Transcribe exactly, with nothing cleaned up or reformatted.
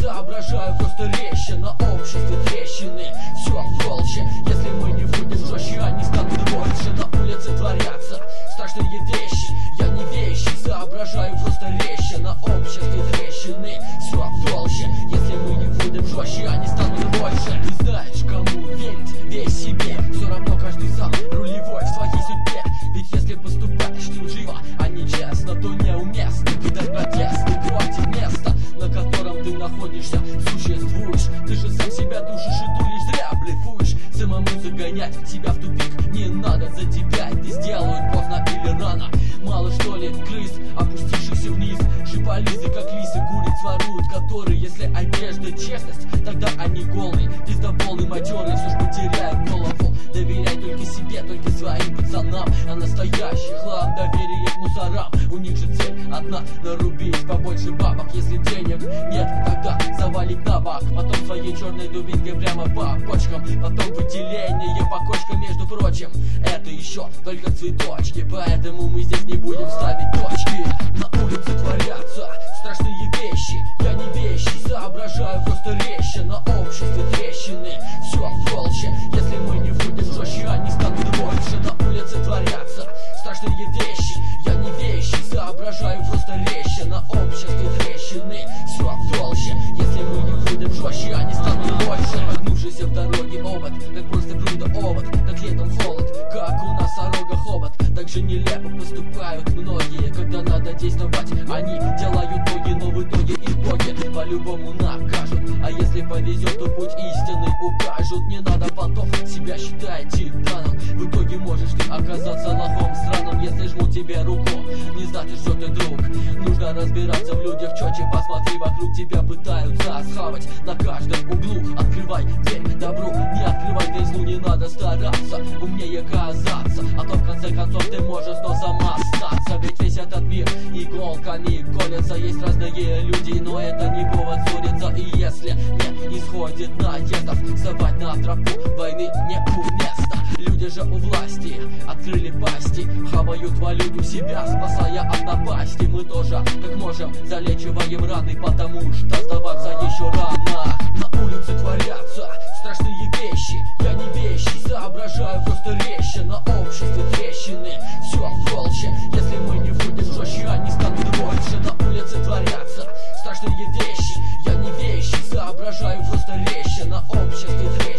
соображаю просто резче. На обществе трещины, все толще. Если мы не будем жестче, они станут больше. На улице творятся страшные вещи. Я не вещи, соображаю просто резче. На обществе трещины, все толще. Если мы не будем жестче, они станут больше. Ты знаешь, кому верить, верь себе. Все равно каждый сам рулевой в своей судьбе. Ведь если поступаешь ты лживо, а не честно, то неуместно кидать протесты против места, на котором ты находишься, существуешь. Ты же сам себя душишь и тулишь, зря блефуешь. Самому загонять себя в тупик не надо, за тебя это сделают поздно или рано. Мало что ли крыс, опустившихся вниз, шиполизы как лисы куриц воруют, которые, если одежда честность, тогда они голые, пиздоболы матерые, все ж потеряют голову. Доверяй только себе, только своим пацанам, а настоящий хлам доверие к мусорам. У них же цель одна — нарубить побольше бабок. Если денег нет, тогда завалить на бок, потом своей черной дубинкой прямо по почкам, потом выделение по кочкам. Между прочим, это еще только цветочки, поэтому мы здесь не будем ставить точки. На улице творятся страшные вещи. Я не вещи, соображаю просто резче. На обществе трещины, все толще. Если мы не будем жестче, они станут больше. На улице творятся страшные вещи. Я не вещи, соображаю просто резче. На обществе трещины, все толще. Если мы не будем жестче, они станут больше. Прогнувшийся в дороге обод, как просто груда овод, как летом холод, как у нас орога хобот. Так же нелепо поступают многие, когда надо действовать. Они делают ноги, но в итоге и боги по-любому накажут. А если повезет, то путь истинный укажут. Не надо понтов, себя считай титаном. В итоге можешь ты оказаться лохом странным. Если жмут тебе руку, не значит, что ты друг. Нужно разбираться в людях четче. Посмотри вокруг, тебя пытаются схавать на каждом углу. Открывай дверь добру, не открывай дверь злу. Не надо стараться умнее казаться, а то в конце концов ты можешь носом остаться. Ведь весь этот мир иголками колется. Есть разные люди, но это не повод ссориться. И если не исходит наездов, вставать на тропу войны неуместно. Люди же у власти открыли пасти, хавают валюту себя, спасая от напасти. Мы тоже, как можем, залечиваем раны, потому что сдаваться еще рано. На улице творятся страшные вещи. Я не вещи, соображаю просто резче. На обществе трещины, все толще. Если мы не будем жестче, они станут больше. На улице творятся страшные вещи. Я не вещи, соображаю просто резче. На обществе трещины.